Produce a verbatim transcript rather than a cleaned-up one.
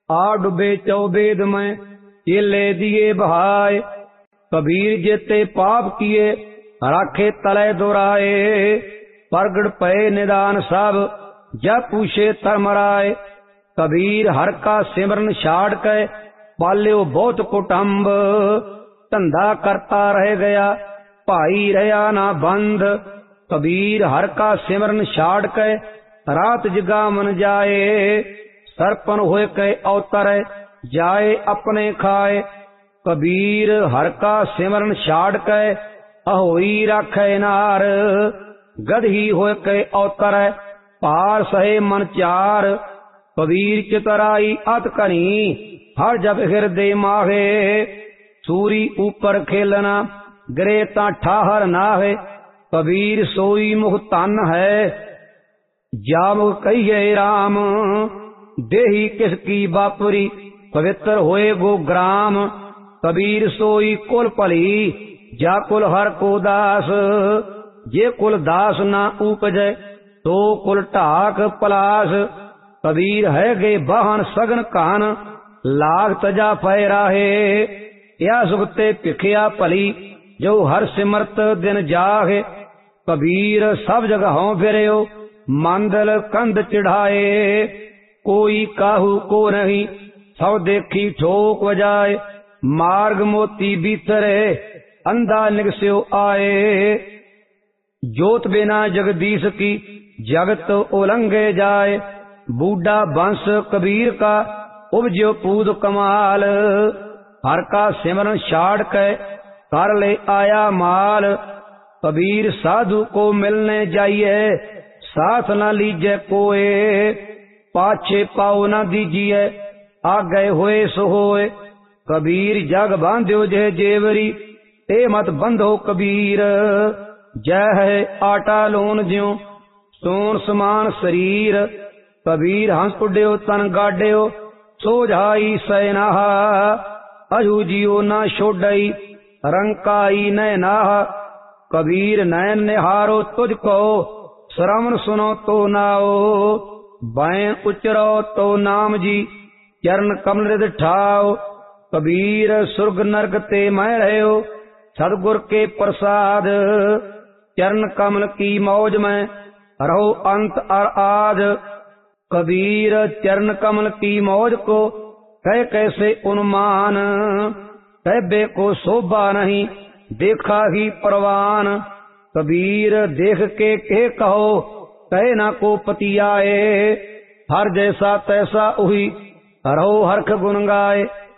आ डुबे चौबेद में चेले दिए बहाए। कबीर जेते पाप किए राखे तले दुराए। प्रगट पए निदान सब जब पूछे धर्मराय। कबीर हर का सिमरन छाड़ के पाल्यो बहुत कुटुंब। धंधा करता रह गया भाई रहा ना बंद। कबीर हर का सिमरन छाड़ के रात जगावन जाए। सरपन होए के अवतर जाए अपने खाए। कबीर हर का सिमरन छाड़ के अहोई राखे नार। गधी होए के अवतर पार सहे मन चार। कबीर चितराई अत कनी हर जब हृदय माहे। सूरी ऊपर खेलना गिरे ता ठाहर नाहे। कबीर सोई मुख तन है जाम कहिए राम। देही किसकी बापरी पवित्र होए गो ग्राम। कबीर सोई कुल भली जा कुल हर को दास। जे कुल दास ना उपजे तो कुल ढाक पलास। कबीर है गे बाहन सगन कान लाग तजा फैराहे। या सुखते भिखिया भली जो हर सिमरत दिन जाहे। कबीर सब जगहों फिरयो मंदल कंध चढ़ाए। कोई काहू को नहीं सौ देखी ठोक बजाए। मार्ग मोती भीतरे अंधा निगस्यो आए। जोत बिना जगदीश की जगत उलंघे जाए। बूढ़ा बंश कबीर का उपजो पूद कमाल। हर का सिमरन छाड़ के कर ले आया माल। कबीर साधु को मिलने जाइए साथ न लीजे कोए। पाछे पाओ न दीजिए आगे होए सो होए। कबीर जग बांध्यो जे जेवरी ते मत बंधो कबीर। जय है आटा लोन ज्यो सोन समान शरीर। कबीर हंस उड्यो तन गाड्यो सोझाई सैनाहा। अजू जियो ना छोड़ई रंकाई नैनाह। कबीर नैन निहारो तुझको श्रवण सुनो तो नाओ। बैं उचरो तो नाम जी चरण कमल रिद ठाओ। कबीर सुर्ग नरक ते मैं रहो सदगुर के प्रसाद। चरण कमल की मौज में रहो अंत और आद। कबीर चरण कमल की मौज को कह कैसे उन्मान। कहबे को शोभा नहीं देखा ही परवान। कबीर देख के के कहो कहे ना को पतियाए। हर जैसा तैसा उही रहो हरख गुन गाए।